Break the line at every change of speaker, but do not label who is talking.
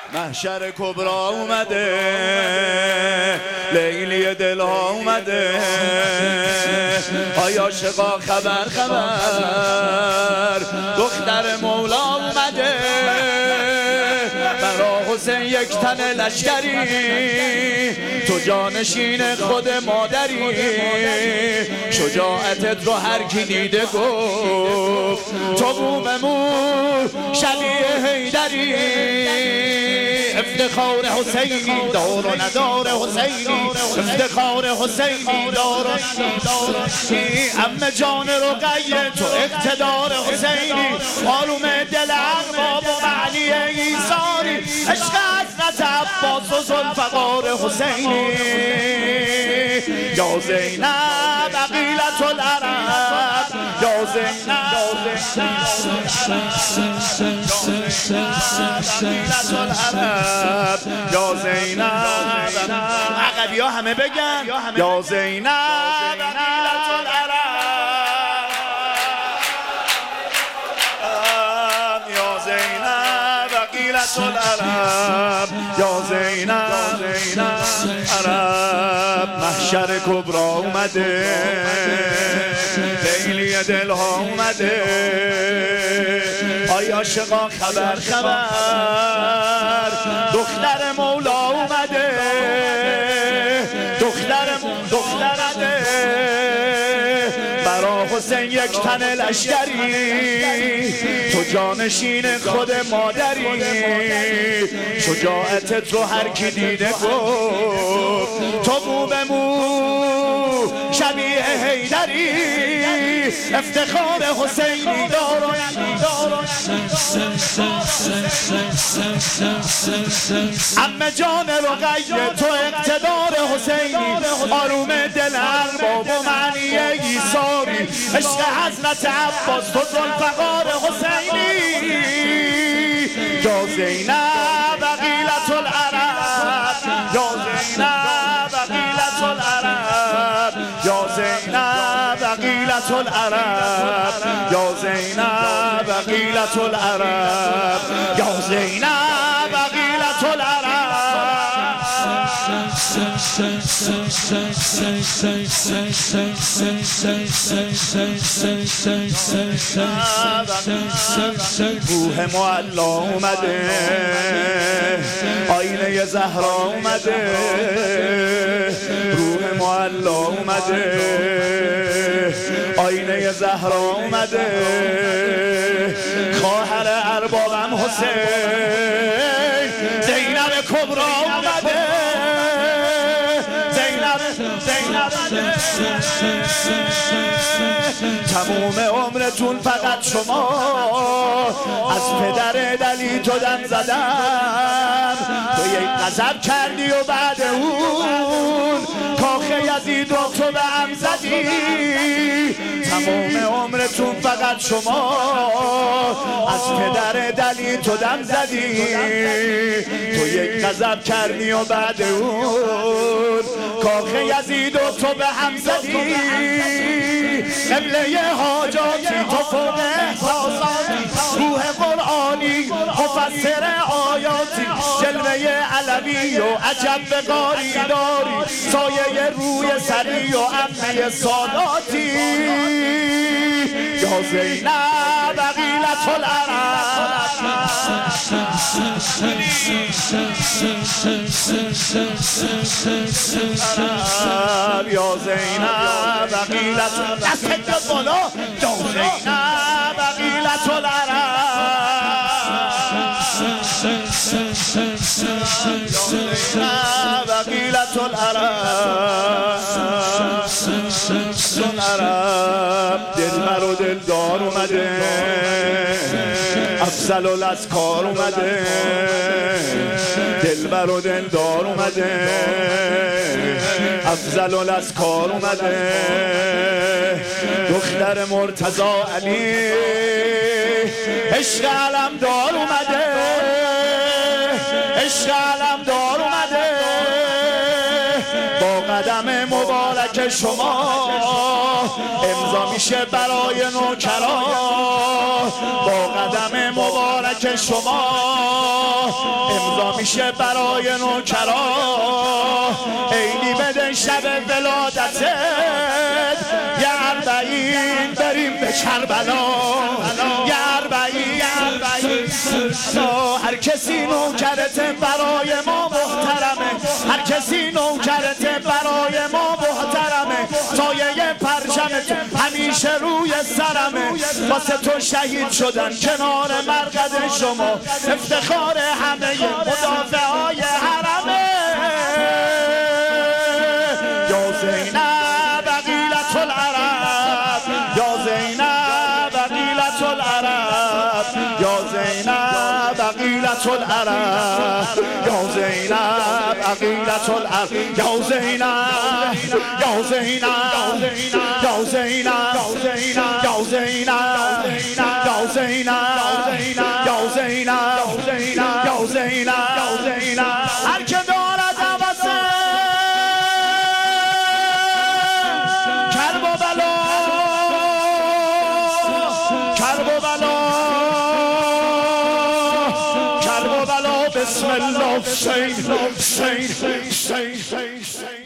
محشر کبرا اومده، لیلی دل ها اومده. آیا عاشقا خبر دختر مولا اومده. برا حسین یک تن لشکری، تو جانشین خود مادری. شجاعتت رو هر کی دیده گفت، تو بوممون شبیه حیدری. افتخار حسینی دار و ندار حسینی، افتخار حسینی دار و ندار حسینی. عمه جان رقیه تو اقتدار حسینی، آروم دل ارباب و معنی ایثاری. عشق حضرت عباس و ذوالفقار حسینی. یا زینب عقیلة العرب، یا زینب عقیلة العرب، یا زینب. عقبی ها همه بگن یا زینب عقیلة العرب، یا زینب عقیلة العرب، یا زینب عرب. محشر کبرا اومده، لیلی دل ها اومده. آیا عاشقا خبر دختر مولا اومده. دختر برا حسین یک تن لشکری، تو جانشین خود مادری. شجاعتت رو هر کی دیده گفت، تو بوممون شبیه حیدری. افتخار حسینی دار عمه جان رقیه تو اقتدار حسینی، آروم دل ارباب و معنی ایثاری. عشق حضرت عباس تو ذوالفقار حسینی. یا زینب عقیلة العرب، یا زینب عقیلة العرب، یا زینب عقیلة العرب، یا زینب عقیلة العرب، یا زینب عقیلة العرب. روح معلا اومده، آینه زهرا اومده. روح معلا اومده، آینه زهرا اومده. خواهر اربابم حسین، زینب کبرا اومده. تموم عمرتون فقط شما از پدر دلی تو دم زدم. تو یک غضب کردی و بعد اون کاخ یزید رو تو به هم زدی. تموم عمرتون فقط شما از پدر دلی تو دم زدی. تو یک غضب کردی و بعد اون کاخ یزید رو تو به هم زدی. قبله حاجاتی تو فوق احساساتی، روح قرآنی مفسر آیاتی. جلوه علوی و عجب به قاری داری، سایه روی سری و عمه ساداتی. یا زینب عقیلة العرب، یا زینب عقیلة العرب. دست بالا، یا زینب عقیلة العرب، عقیلة العرب. دلبر و دلدار اومده، افضل الاسکار اومده. دلبر و دلدار اومده، افضل الاسکار اومده. دختر مرتضی علی، عشق علمدار اومده. عشق علمدار اومده. با قدم مبارک شما امضا میشه برای نوکران. با قدم مبارک شما امضا میشه برای نوکرا عیدی بده شب ولادتت یه اربعین بریم به کربلا یه اربعین هر کسی نوکرت برای ما محترمه هر کسی نوکرت برای ما محترمه سایه پرچمت همیشه روی سرمه واسه تو شهید شدن کنار مرقد شما افتخار همه مدافعای حرمه یا زینب عقیلة العرب یا زینب عقیلة العرب یا زینب عقیلة العرب یا زینب عقیلة العرب یا زینب یا زینب یا زینب یا زینب یا زینب یا زینب یا زینب هر که دارد عوضه کرب و بلا کرب و بلا کرب و بلا بسم الله حسین حسین حسین حسین